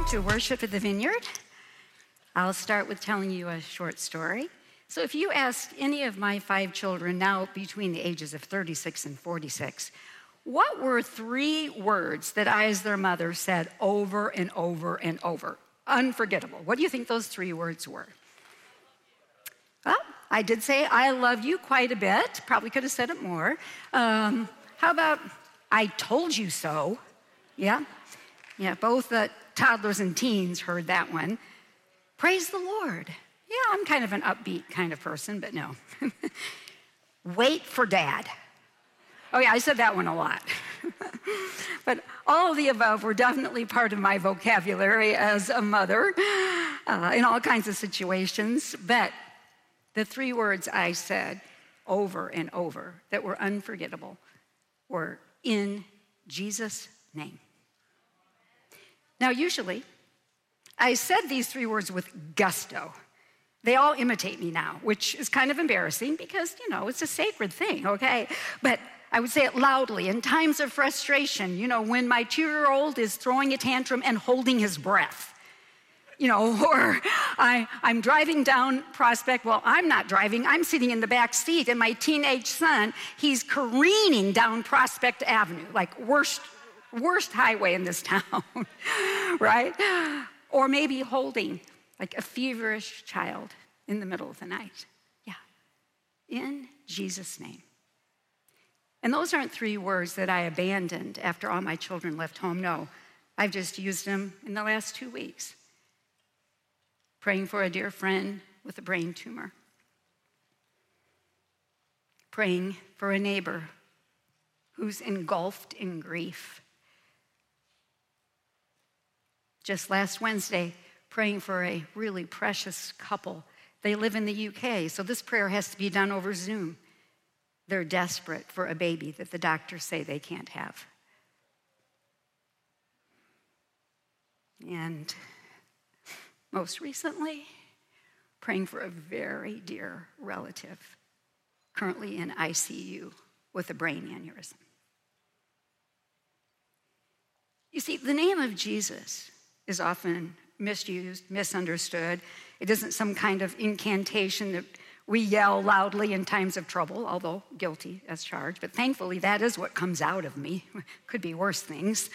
to Worship at the Vineyard. I'll start with telling you a short story. So if you asked any of my 5 children now between the ages of 36 and 46, what were 3 words that I, as their mother, said over and over and over? Unforgettable. What do you think those 3 words were? Well, I did say I love you quite a bit. Probably could have said it more. How about I told you so? Yeah, both the toddlers and teens heard that one. Praise the Lord. Yeah, I'm kind of an upbeat kind of person, but no. Wait for Dad. Oh yeah, I said that one a lot. But all of the above were definitely part of my vocabulary as a mother in all kinds of situations. But the 3 words I said over and over that were unforgettable were in Jesus' name. Now, usually, I said these 3 words with gusto. They all imitate me now, which is kind of embarrassing because, it's a sacred thing, okay? But I would say it loudly in times of frustration, when my 2-year-old is throwing a tantrum and holding his breath. Or I'm driving down Prospect. Well, I'm not driving. I'm sitting in the back seat, and my teenage son, he's careening down Prospect Avenue, like worst highway in this town, right? Or maybe holding like a feverish child in the middle of the night. Yeah, in Jesus' name. And those aren't 3 words that I abandoned after all my children left home. No, I've just used them in the last 2 weeks. Praying for a dear friend with a brain tumor. Praying for a neighbor who's engulfed in grief. Just last Wednesday, praying for a really precious couple. They live in the UK, so this prayer has to be done over Zoom. They're desperate for a baby that the doctors say they can't have. And most recently, praying for a very dear relative, currently in ICU with a brain aneurysm. You see, the name of Jesus is often misused, misunderstood. It isn't some kind of incantation that we yell loudly in times of trouble, although guilty as charged. But thankfully, that is what comes out of me. Could be worse things.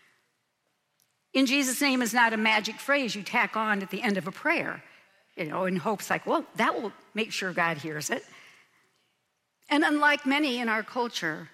In Jesus' name is not a magic phrase you tack on at the end of a prayer, in hopes like, well, that will make sure God hears it. And unlike many in our culture,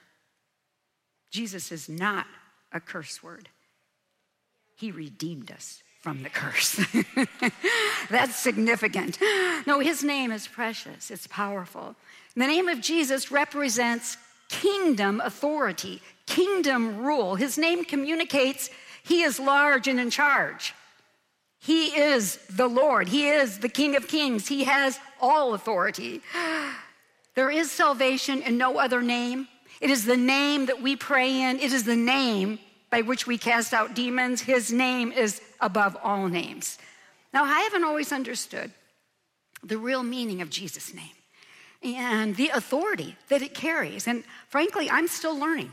Jesus is not a curse word. He redeemed us from the curse. That's significant. No, his name is precious. It's powerful. The name of Jesus represents kingdom authority, kingdom rule. His name communicates he is large and in charge. He is the Lord. He is the King of Kings. He has all authority. There is salvation in no other name. It is the name that we pray in. It is the name by which we cast out demons. His name is above all names. Now, I haven't always understood the real meaning of Jesus' name and the authority that it carries. And frankly, I'm still learning.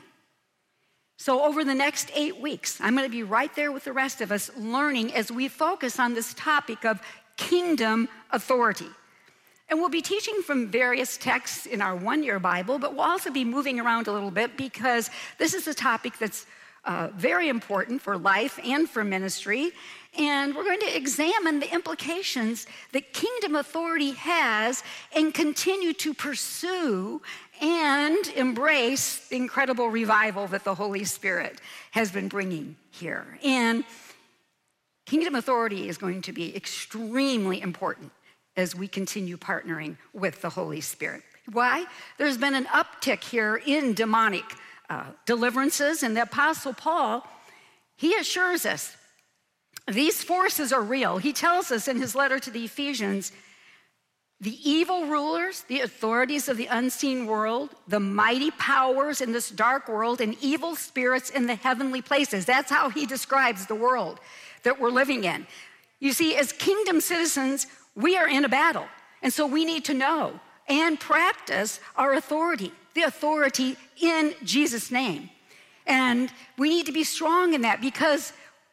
So over the next 8 weeks, I'm going to be right there with the rest of us learning as we focus on this topic of kingdom authority. And we'll be teaching from various texts in our 1-year Bible, but we'll also be moving around a little bit because this is a topic that's very important for life and for ministry. And we're going to examine the implications that kingdom authority has and continue to pursue and embrace the incredible revival that the Holy Spirit has been bringing here. And kingdom authority is going to be extremely important as we continue partnering with the Holy Spirit. Why? There's been an uptick here in demonic deliverances, and the Apostle Paul, he assures us these forces are real. He tells us in his letter to the Ephesians, the evil rulers, the authorities of the unseen world, the mighty powers in this dark world, and evil spirits in the heavenly places. That's how he describes the world that we're living in. You see, as kingdom citizens, we are in a battle. And so we need to know and practice our authority, the authority in Jesus' name. And we need to be strong in that because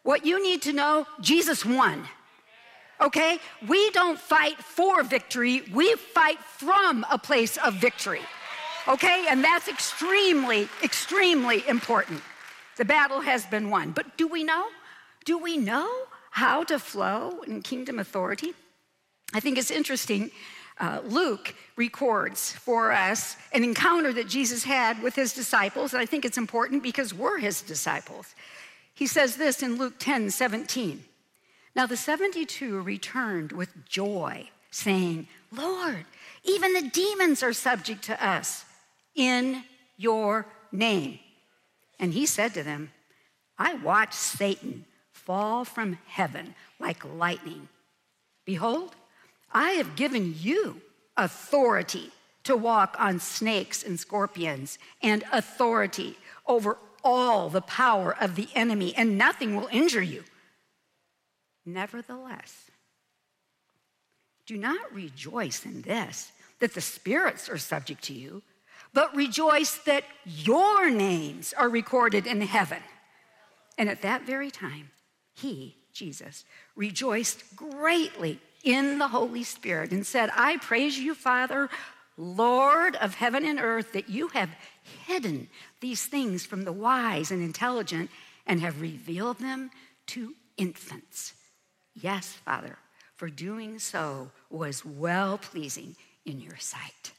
What you need to know, Jesus won. Okay? We don't fight for victory. We fight from a place of victory. Okay? And that's extremely, extremely important. The battle has been won. But do we know? Do we know how to flow in kingdom authority? I think it's interesting. Luke records for us an encounter that Jesus had with his disciples. And I think it's important because we're his disciples. He says this in Luke 10:17. Now the 72 returned with joy, saying, Lord, even the demons are subject to us in your name. And he said to them, I watched Satan fall from heaven like lightning. Behold, I have given you authority to walk on snakes and scorpions and authority over all the power of the enemy, and nothing will injure you. Nevertheless, do not rejoice in this, that the spirits are subject to you, but rejoice that your names are recorded in heaven. And at that very time, he, Jesus, rejoiced greatly in the Holy Spirit and said, I praise you, Father, Lord of heaven and earth, that you have hidden these things from the wise and intelligent and have revealed them to infants. Yes, Father, for doing so was well-pleasing in your sight.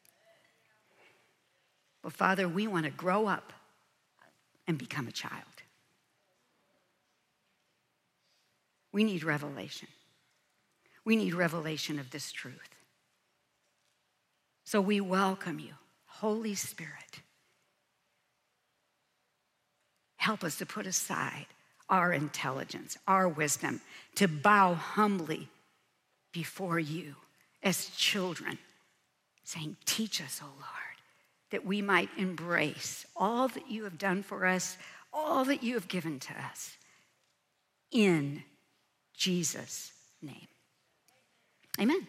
Well, Father, we want to grow up and become a child. We need revelation. We need revelation of this truth. So we welcome you, Holy Spirit. Help us to put aside our intelligence, our wisdom, to bow humbly before you as children, saying, teach us, O Lord, that we might embrace all that you have done for us, all that you have given to us, in Jesus' name. Amen.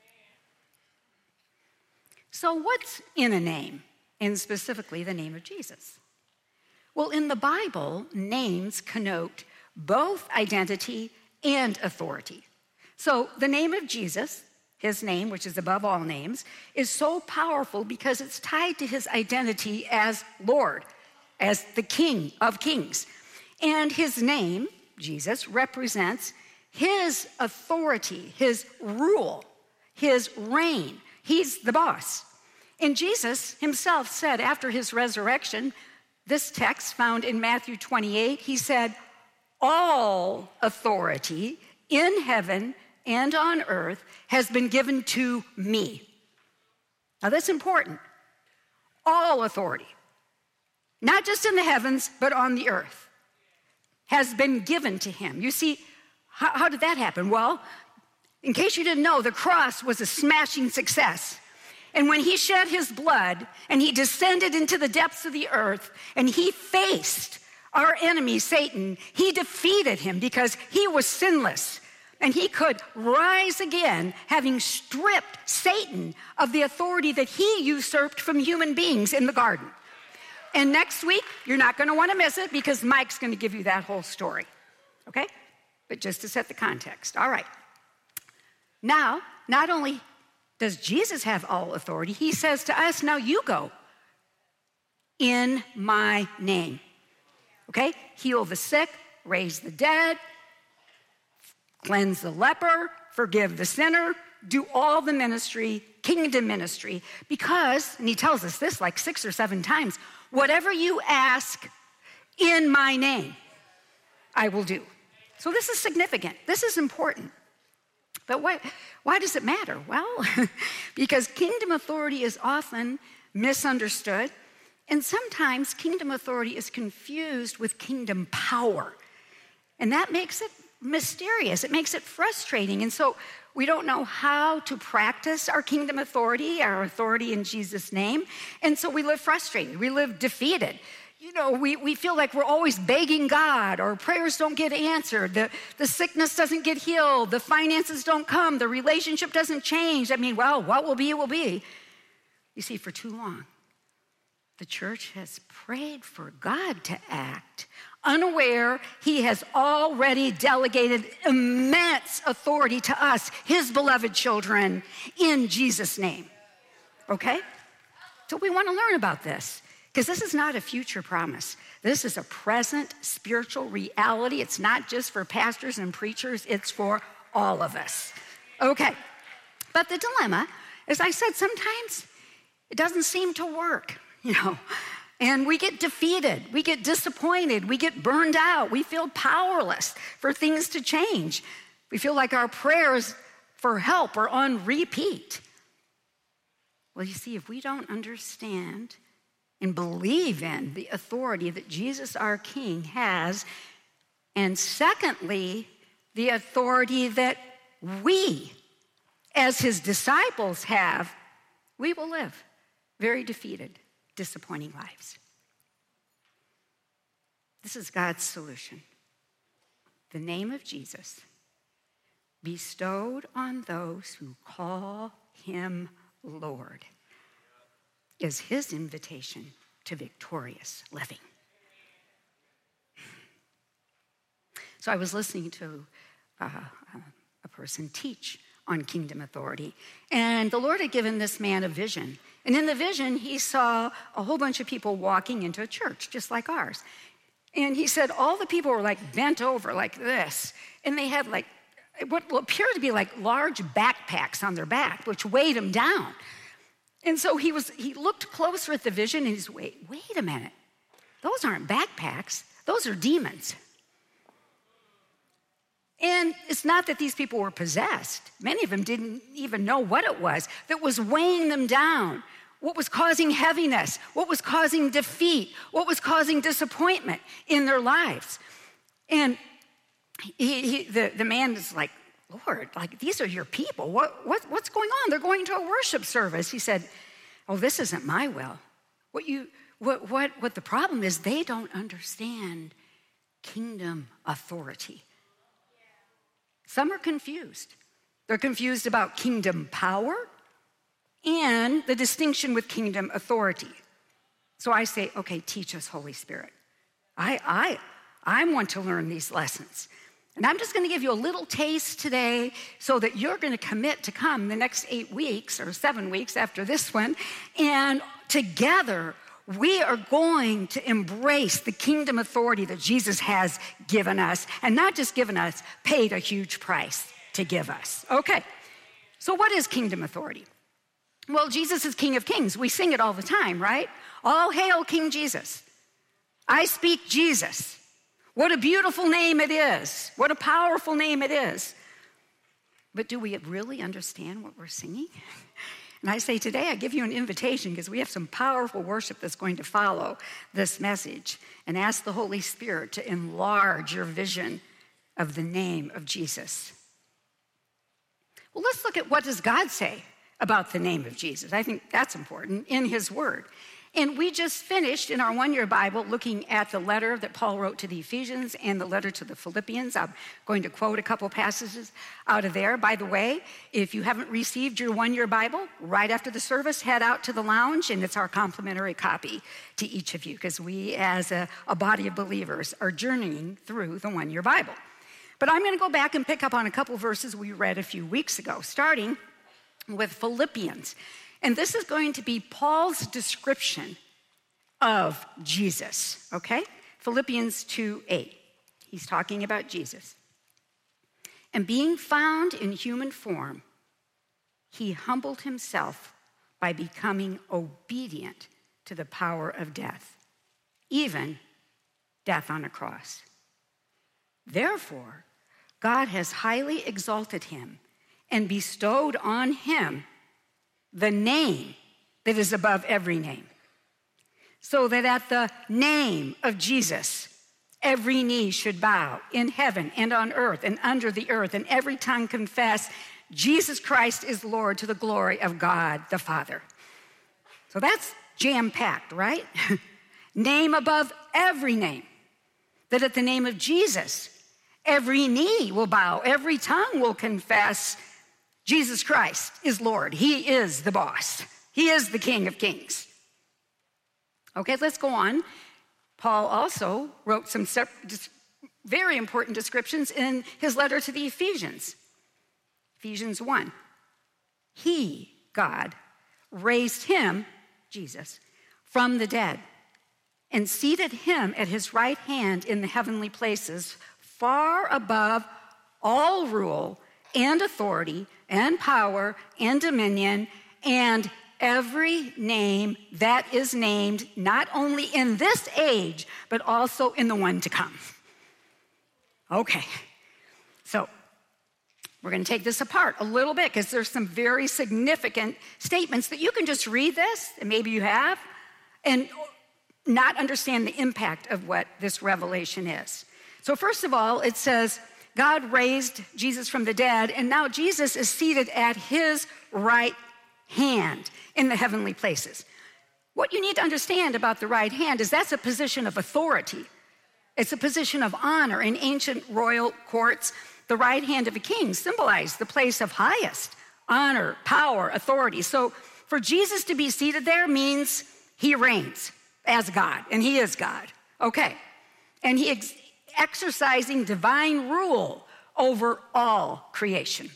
So what's in a name, and specifically the name of Jesus? Well, in the Bible, names connote both identity and authority. So the name of Jesus, his name, which is above all names, is so powerful because it's tied to his identity as Lord, as the King of Kings. And his name, Jesus, represents his authority, his rule, his reign. He's the boss. And Jesus himself said after his resurrection, this text found in Matthew 28, he said, all authority in heaven and on earth has been given to me. Now that's important. All authority, not just in the heavens, but on the earth, has been given to him. You see, how did that happen? Well, in case you didn't know, the cross was a smashing success. And when he shed his blood and he descended into the depths of the earth and he faced our enemy, Satan, he defeated him because he was sinless. And he could rise again, having stripped Satan of the authority that he usurped from human beings in the garden. And next week, you're not going to want to miss it because Mike's going to give you that whole story. Okay? But just to set the context. All right. Now, not only does Jesus have all authority, he says to us, now you go in my name. Okay? Heal the sick, raise the dead, cleanse the leper, forgive the sinner, do all the ministry, kingdom ministry, because, and he tells us this like 6 or 7 times, whatever you ask in my name, I will do. So this is significant. This is important. But why does it matter? Well, because kingdom authority is often misunderstood, and sometimes kingdom authority is confused with kingdom power. And that makes it mysterious. It makes it frustrating. And so we don't know how to practice our kingdom authority, our authority in Jesus' name. And so we live frustrated. We live defeated. You know, we feel like we're always begging God, or prayers don't get answered, the sickness doesn't get healed, the finances don't come, the relationship doesn't change. I mean, well, what will be, will be. You see, for too long, The church has prayed for God to act. Unaware, he has already delegated immense authority to us, his beloved children, in Jesus' name. Okay? So we want to learn about this, because this is not a future promise. This is a present spiritual reality. It's not just for pastors and preachers, it's for all of us. Okay. But the dilemma, as I said, sometimes it doesn't seem to work, and we get defeated, we get disappointed, we get burned out, we feel powerless for things to change. We feel like our prayers for help are on repeat. Well, you see, if we don't understand and believe in the authority that Jesus, our King, has, and secondly, the authority that we, as his disciples, have, we will live very defeated, disappointing lives. This is God's solution. The name of Jesus, bestowed on those who call him Lord, is his invitation to victorious living. So I was listening to a person teach on kingdom authority, and the Lord had given this man a vision. And in the vision, he saw a whole bunch of people walking into a church, just like ours. And he said all the people were like bent over like this, and they had like what appeared to be like large backpacks on their back, which weighed them down. And so he looked closer at the vision, and he's, wait a minute. Those aren't backpacks. Those are demons. And it's not that these people were possessed. Many of them didn't even know what it was that was weighing them down, what was causing heaviness, what was causing defeat, what was causing disappointment in their lives. And the man is like, Lord, like, these are your people. What's going on? They're going to a worship service. He said, oh, this isn't my will. What the problem is, they don't understand kingdom authority. Some are confused. They're confused about kingdom power and the distinction with kingdom authority. So I say, okay, teach us, Holy Spirit. I want to learn these lessons. And I'm just going to give you a little taste today so that you're going to commit to come the next 8 weeks or 7 weeks after this one. And together, we are going to embrace the kingdom authority that Jesus has given us, and not just given us, paid a huge price to give us. Okay, so what is kingdom authority? Well, Jesus is King of Kings. We sing it all the time, right? All hail King Jesus. I speak Jesus. What a beautiful name it is. What a powerful name it is. But do we really understand what we're singing? And I say today, I give you an invitation because we have some powerful worship that's going to follow this message, and ask the Holy Spirit to enlarge your vision of the name of Jesus. Well, let's look at what does God say about the name of Jesus. I think that's important in his word. And we just finished in our one-year Bible looking at the letter that Paul wrote to the Ephesians and the letter to the Philippians. I'm going to quote a couple passages out of there. By the way, if you haven't received your one-year Bible, right after the service, head out to the lounge, and it's our complimentary copy to each of you, because we as a body of believers are journeying through the one-year Bible. But I'm going to go back and pick up on a couple verses we read a few weeks ago, starting with Philippians. And this is going to be Paul's description of Jesus, okay? Philippians 2:8. He's talking about Jesus. And being found in human form, he humbled himself by becoming obedient to the power of death, even death on a cross. Therefore, God has highly exalted him and bestowed on him the name that is above every name, so that at the name of Jesus, every knee should bow in heaven and on earth and under the earth, and every tongue confess Jesus Christ is Lord, to the glory of God the Father. So that's jam-packed, right? Name above every name, that at the name of Jesus, every knee will bow, every tongue will confess Jesus Christ is Lord. He is the boss. He is the King of Kings. Okay, let's go on. Paul also wrote some very important descriptions in his letter to the Ephesians. Ephesians 1. He, God, raised him, Jesus, from the dead and seated him at his right hand in the heavenly places, far above all rule and authority and power and dominion and every name that is named, not only in this age, but also in the one to come. Okay, so we're going to take this apart a little bit because there's some very significant statements that you can just read this, and maybe you have, and not understand the impact of what this revelation is. So first of all, it says, God raised Jesus from the dead, and now Jesus is seated at his right hand in the heavenly places. What you need to understand about the right hand is that's a position of authority. It's a position of honor. In ancient royal courts, the right hand of a king symbolized the place of highest honor, power, authority. So for Jesus to be seated there means he reigns as God, and he is God. Okay. And he exercising divine rule over all creation.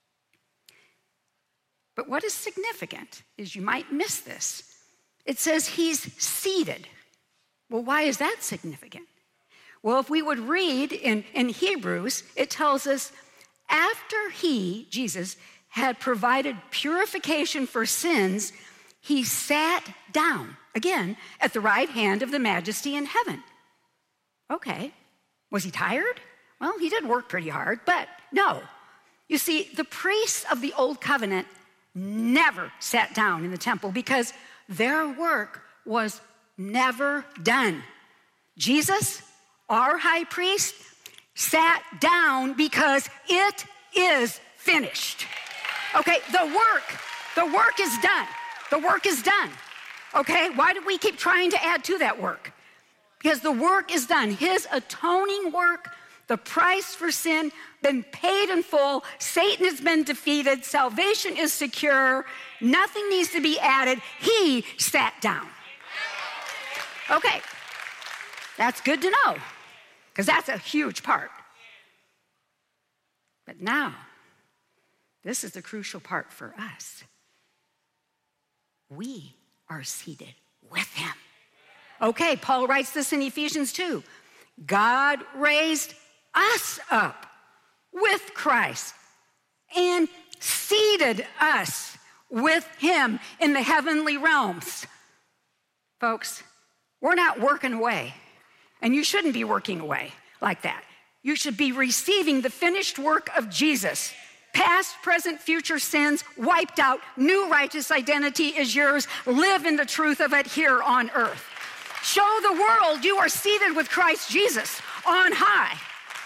But what is significant is you might miss this. It says he's seated. Well, why is that significant? Well, if we would read in Hebrews, it tells us after he, Jesus, had provided purification for sins, he sat down, again, at the right hand of the majesty in heaven. Okay, was he tired? Well, he did work pretty hard, but no. You see, the priests of the old covenant never sat down in the temple because their work was never done. Jesus, our high priest, sat down because it is finished. Okay, the work is done. The work is done. Okay, why do we keep trying to add to that work? Because the work is done. His atoning work, the price for sin, been paid in full. Satan has been defeated. Salvation is secure. Nothing needs to be added. He sat down. Okay, that's good to know, because that's a huge part. But now, this is the crucial part for us. We are seated with him. Okay, Paul writes this in Ephesians 2. God raised us up with Christ and seated us with him in the heavenly realms. Folks, we're not working away, and you shouldn't be working away like that. You should be receiving the finished work of Jesus. Past, present, future sins wiped out. New righteous identity is yours. Live in the truth of it here on earth. Show the world you are seated with Christ Jesus on high,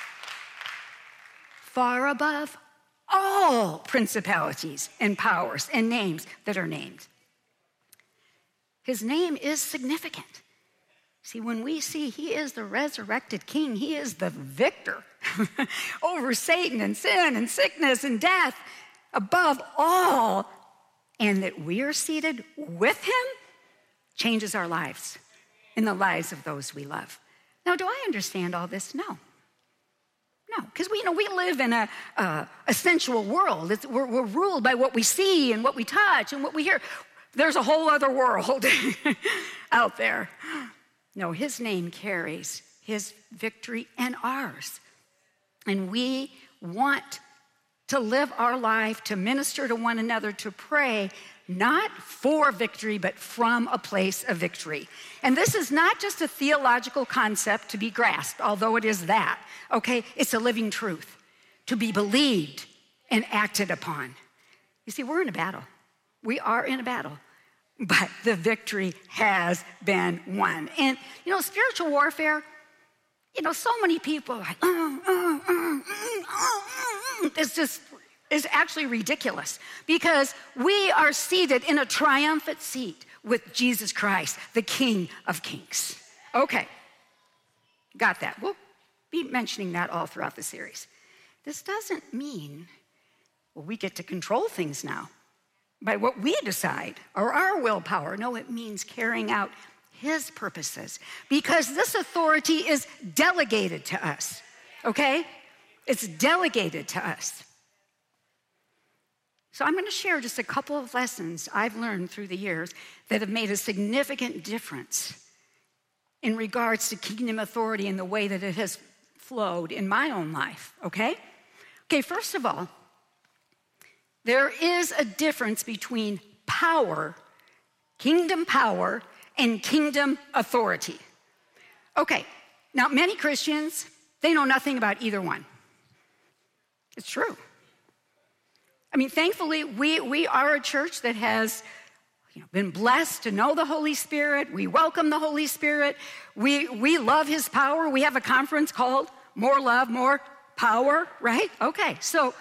far above all principalities and powers and names that are named. His name is significant. See, when we see he is the resurrected king, he is the victor over Satan and sin and sickness and death above all, and that we are seated with him changes our lives and the lives of those we love. Now, do I understand all this? No. No, because we live in a sensual world. We're ruled by what we see and what we touch and what we hear. There's a whole other world out there. No, his name carries his victory and ours. And we want to live our life, to minister to one another, to pray, not for victory, but from a place of victory. And this is not just a theological concept to be grasped, although it is that, okay? It's a living truth to be believed and acted upon. You see, we're in a battle. We are in a battle, but the victory has been won. And, spiritual warfare, so many people are like, is actually ridiculous because we are seated in a triumphant seat with Jesus Christ, the King of Kings. Okay, got that. We'll be mentioning that all throughout the series. This doesn't mean, we get to control things now by what we decide or our willpower. No, it means carrying out his purposes, because this authority is delegated to us, okay? It's delegated to us. So I'm going to share just a couple of lessons I've learned through the years that have made a significant difference in regards to kingdom authority and the way that it has flowed in my own life, okay? Okay, first of all, there is a difference between power, kingdom power, and kingdom authority. Okay, now many Christians, they know nothing about either one. It's true. I mean, thankfully, we are a church that has been blessed to know the Holy Spirit. We welcome the Holy Spirit. We love his power. We have a conference called More Love, More Power, right? Okay, so,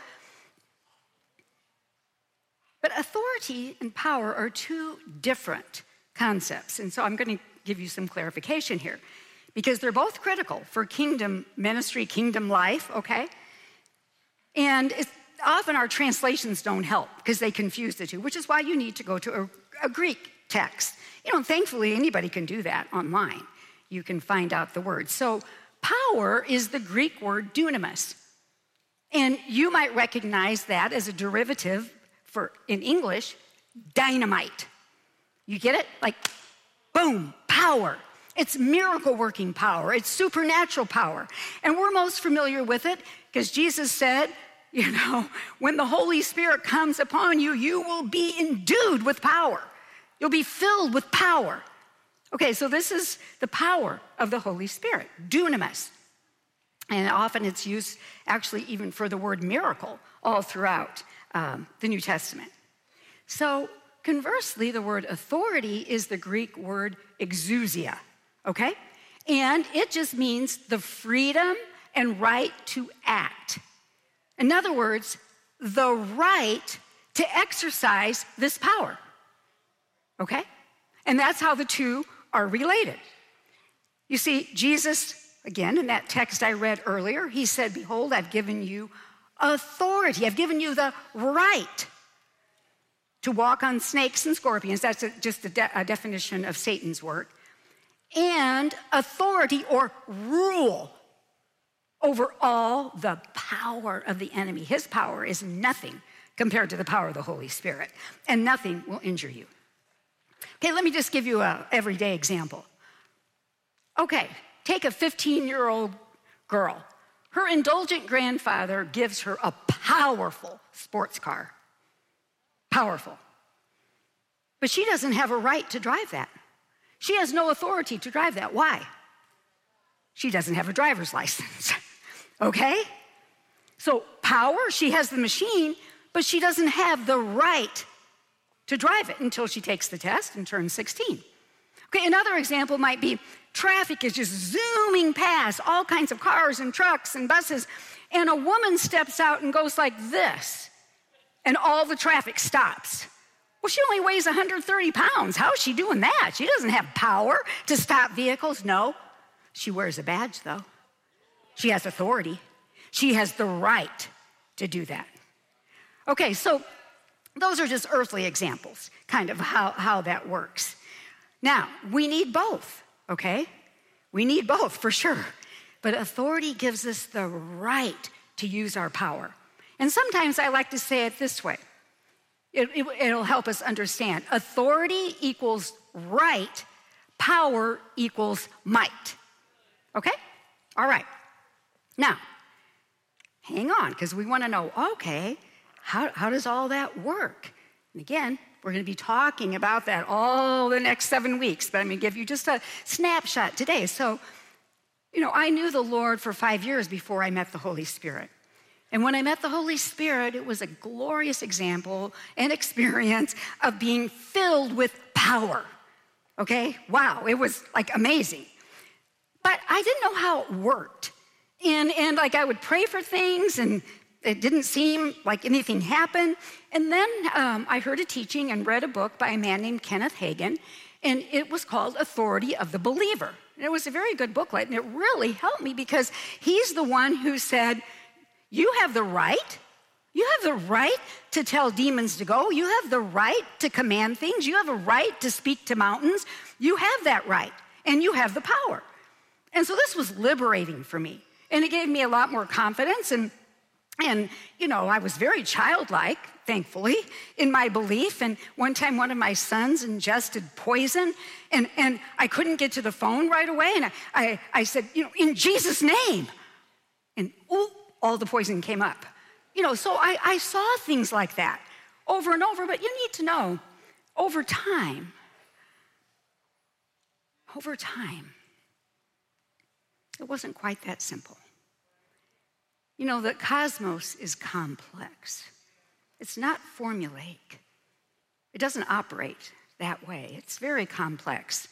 but authority and power are two different concepts. And so I'm going to give you some clarification here, because they're both critical for kingdom ministry, kingdom life, okay? And often our translations don't help because they confuse the two, which is why you need to go to a Greek text. Thankfully, anybody can do that online. You can find out the word. So power is the Greek word dunamis. And you might recognize that as a derivative for, in English, dynamite. You get it? Like, boom, power. It's miracle-working power. It's supernatural power. And we're most familiar with it because Jesus said, when the Holy Spirit comes upon you, you will be endued with power. You'll be filled with power. Okay, so this is the power of the Holy Spirit, dunamis. And often it's used actually even for the word miracle all throughout the New Testament. So conversely, the word authority is the Greek word exousia, okay? And it just means the freedom and right to act. In other words, the right to exercise this power, okay? And that's how the two are related. You see, Jesus, again, in that text I read earlier, he said, behold, I've given you authority. I've given you the right to walk on snakes and scorpions. That's just a definition of Satan's work. And authority or rule over all the power of the enemy. His power is nothing compared to the power of the Holy Spirit, and nothing will injure you. Okay, let me just give you an everyday example. Okay, take a 15-year-old girl. Her indulgent grandfather gives her a powerful sports car. Powerful. But she doesn't have a right to drive that. She has no authority to drive that. Why? She doesn't have a driver's license. Okay? So power, she has the machine, but she doesn't have the right to drive it until she takes the test and turns 16. Okay, another example might be traffic is just zooming past all kinds of cars and trucks and buses, and a woman steps out and goes like this, and all the traffic stops. Well, she only weighs 130 pounds. How is she doing that? She doesn't have power to stop vehicles. No, she wears a badge, though. She has authority. She has the right to do that. Okay, so those are just earthly examples, kind of how that works. Now, we need both, okay? We need both, for sure. But authority gives us the right to use our power. And sometimes I like to say it this way. It'll help us understand. Authority equals right. Power equals might. Okay? All right. Now, hang on, because we want to know, okay, how does all that work? And again, we're going to be talking about that all the next 7 weeks, but I'm going to give you just a snapshot today. So, I knew the Lord for 5 years before I met the Holy Spirit. And when I met the Holy Spirit, it was a glorious example and experience of being filled with power. Okay? Wow, it was like amazing. But I didn't know how it worked. And like I would pray for things and it didn't seem like anything happened. And then I heard a teaching and read a book by a man named Kenneth Hagin, and it was called Authority of the Believer. And it was a very good booklet, and it really helped me because he's the one who said, you have the right You have the right to tell demons to go. You have the right to command things. You have a right to speak to mountains. You have that right, and you have the power. And so this was liberating for me, and it gave me a lot more confidence. And I was very childlike, thankfully, in my belief. And one time, one of my sons ingested poison, and I couldn't get to the phone right away. And I said, in Jesus' name. And all the poison came up. So I saw things like that over and over. But you need to know, over time, it wasn't quite that simple. The cosmos is complex. It's not formulaic. It doesn't operate that way. It's very complex.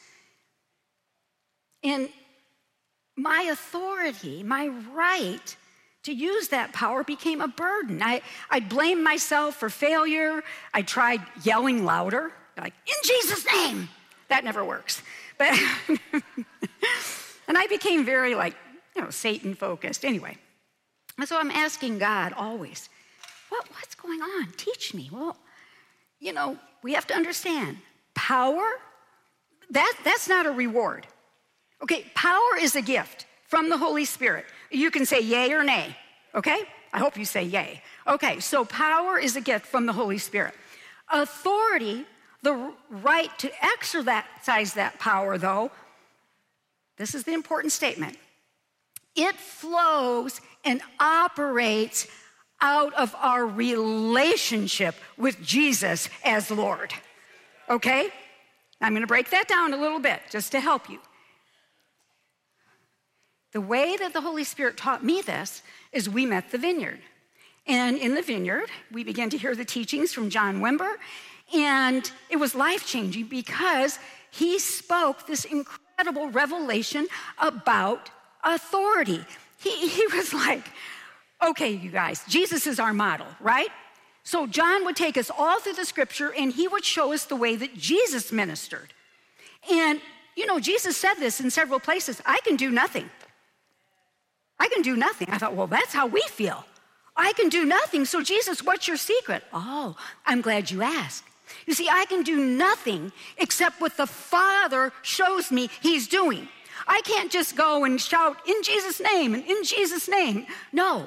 And my authority, my right to use that power became a burden. I blamed myself for failure. I tried yelling louder, like, in Jesus' name. That never works. But and I became very Satan-focused. Anyway, so I'm asking God always, what's going on? Teach me. Well, we have to understand, power, that's not a reward. Okay, power is a gift from the Holy Spirit. You can say yay or nay, okay? I hope you say yay. Okay, so power is a gift from the Holy Spirit. Authority, the right to exercise that power, though, this is the important statement. It flows and operates out of our relationship with Jesus as Lord. Okay? I'm going to break that down a little bit just to help you. The way that the Holy Spirit taught me this is we met the Vineyard. And in the Vineyard, we began to hear the teachings from John Wimber, and it was life-changing because he spoke this incredible revelation about authority. He was like, okay, you guys, Jesus is our model, right? So John would take us all through the scripture, and he would show us the way that Jesus ministered. And, Jesus said this in several places, I can do nothing. I can do nothing. I thought, well, that's how we feel. I can do nothing. So Jesus, what's your secret? Oh, I'm glad you asked. You see, I can do nothing except what the Father shows me he's doing. I can't just go and shout, in Jesus' name, and in Jesus' name. No.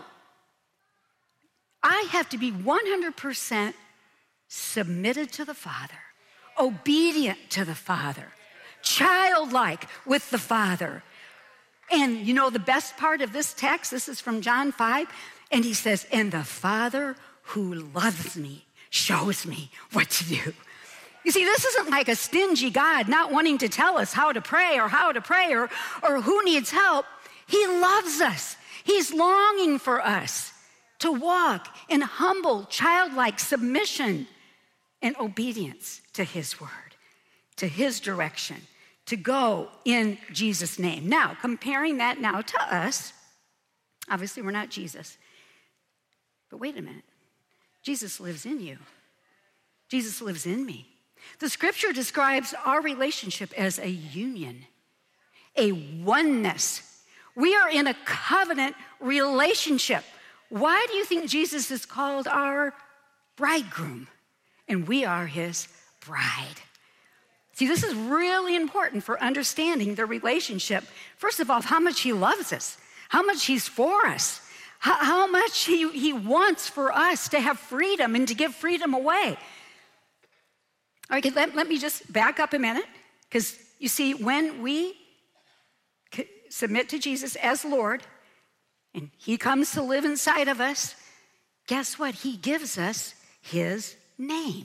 I have to be 100% submitted to the Father, obedient to the Father, childlike with the Father. And the best part of this text, this is from John 5, and he says, and the Father who loves me shows me what to do. You see, this isn't like a stingy God not wanting to tell us how to pray or who needs help. He loves us. He's longing for us to walk in humble, childlike submission and obedience to his word, to his direction, to go in Jesus' name. Now, comparing that now to us, obviously we're not Jesus. But wait a minute. Jesus lives in you. Jesus lives in me. The scripture describes our relationship as a union, a oneness. We are in a covenant relationship. Why do you think Jesus is called our bridegroom? And we are his bride. See, this is really important for understanding the relationship. First of all, how much he loves us, how much he's for us, how much he wants for us to have freedom and to give freedom away. All right, let me just back up a minute, because you see, when we submit to Jesus as Lord, and he comes to live inside of us, guess what? He gives us his name.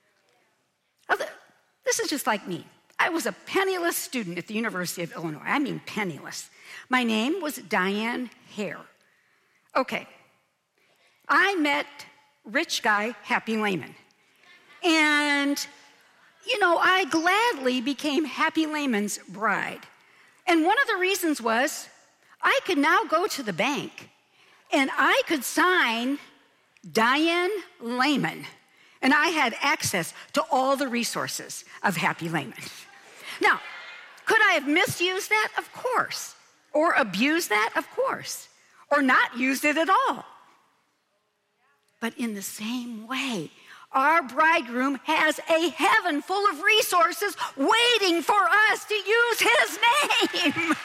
This is just like me. I was a penniless student at the University of Illinois. I mean, penniless. My name was Diane Hare. Okay. I met rich guy, Happy Lehman. And, I gladly became Happy Lehman's bride. And one of the reasons was I could now go to the bank and I could sign Diane Lehman. And I had access to all the resources of Happy Lehman. Now, could I have misused that? Of course. Or abused that? Of course. Or not used it at all. But in the same way, our bridegroom has a heaven full of resources waiting for us to use his name.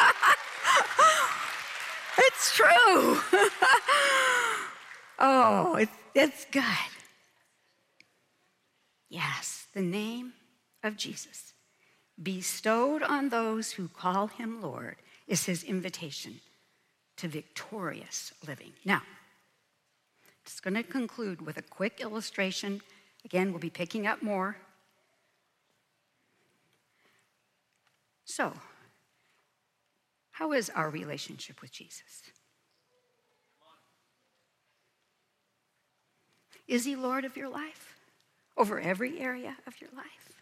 It's true. Oh, it's good. Yes, the name of Jesus, bestowed on those who call him Lord, is his invitation to victorious living. Now, I'm just going to conclude with a quick illustration. Again, we'll be picking up more. So, how is our relationship with Jesus? Is he Lord of your life? Over every area of your life?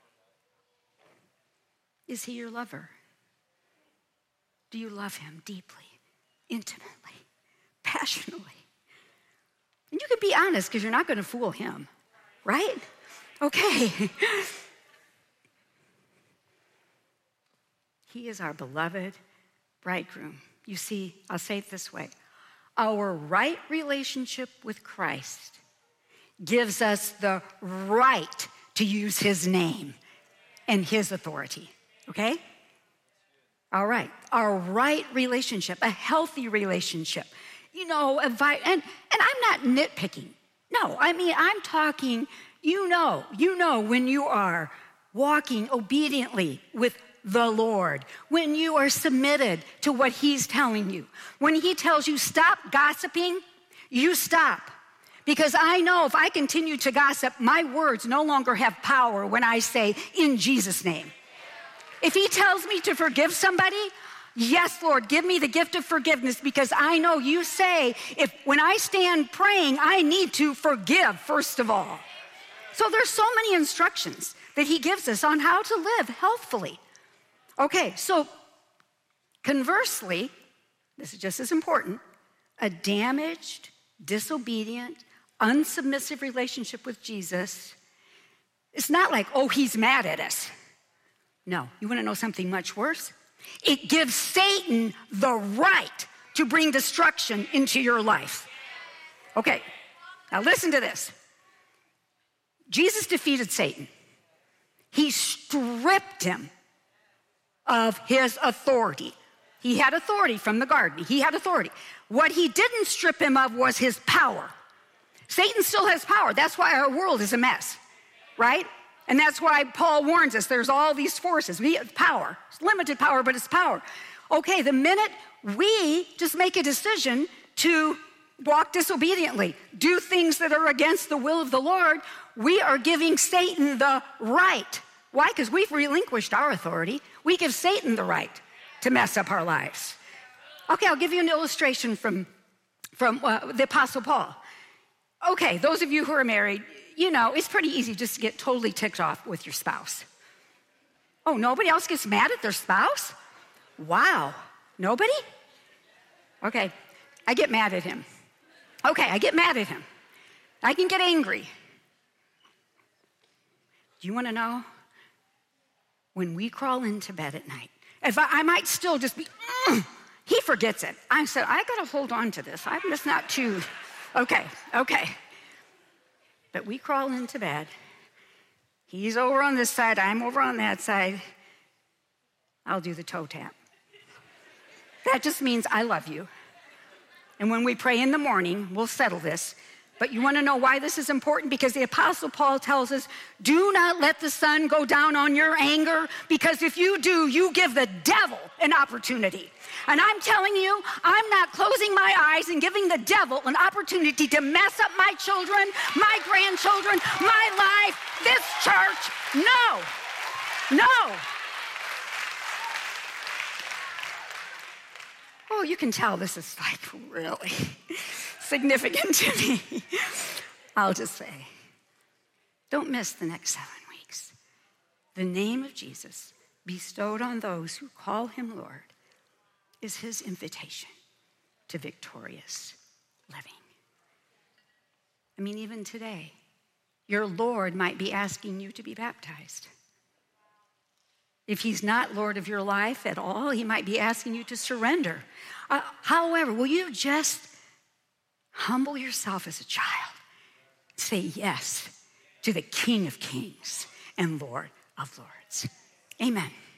Is he your lover? Do you love him deeply, intimately, passionately? And you can be honest because you're not going to fool him, right? Okay. He is our beloved bridegroom. You see, I'll say it this way. Our right relationship with Christ gives us the right to use his name and his authority, okay? All right, our right relationship, a healthy relationship. You know, and I'm not nitpicking. No, I mean, I'm talking, you know when you are walking obediently with the Lord, when you are submitted to what he's telling you. When he tells you stop gossiping, you stop. Because I know if I continue to gossip, my words no longer have power when I say, in Jesus' name. If he tells me to forgive somebody, yes, Lord, give me the gift of forgiveness, because I know you say, when I stand praying, I need to forgive, first of all. So there's so many instructions that he gives us on how to live healthfully. Okay, so conversely, this is just as important, a damaged, disobedient, unsubmissive relationship with Jesus, it's not like, oh, he's mad at us. No, you want to know something much worse? It gives Satan the right to bring destruction into your life. Okay, now listen to this. Jesus defeated Satan. He stripped him of his authority. He had authority from the garden. He had authority. What he didn't strip him of was his power. Satan still has power. That's why our world is a mess, right? And that's why Paul warns us there's all these forces. Power. It's limited power, but it's power. Okay, the minute we just make a decision to walk disobediently, do things that are against the will of the Lord, we are giving Satan the right. Why? Because we've relinquished our authority. We give Satan the right to mess up our lives. Okay, I'll give you an illustration from the Apostle Paul. Okay, those of you who are married, you know, it's pretty easy just to get totally ticked off with your spouse. Oh, nobody else gets mad at their spouse? Wow, nobody? Okay, I get mad at him. Okay, I get mad at him. I can get angry. Do you want to know? When we crawl into bed at night, if I might still just be, he forgets it. I said, I got to hold on to this. I'm just not too, okay. But we crawl into bed. He's over on this side. I'm over on that side. I'll do the toe tap. That just means I love you. And when we pray in the morning, we'll settle this. But you want to know why this is important? Because the Apostle Paul tells us, do not let the sun go down on your anger, because if you do, you give the devil an opportunity. And I'm telling you, I'm not closing my eyes and giving the devil an opportunity to mess up my children, my grandchildren, my life, this church. No. Oh, you can tell this is like really significant to me. I'll just say, don't miss the next 7 weeks. The name of Jesus, bestowed on those who call him Lord, is his invitation to victorious living. I mean, even today, your Lord might be asking you to be baptized. If he's not Lord of your life at all, he might be asking you to surrender. However, will you just humble yourself as a child say yes to the King of Kings and Lord of Lords. Amen.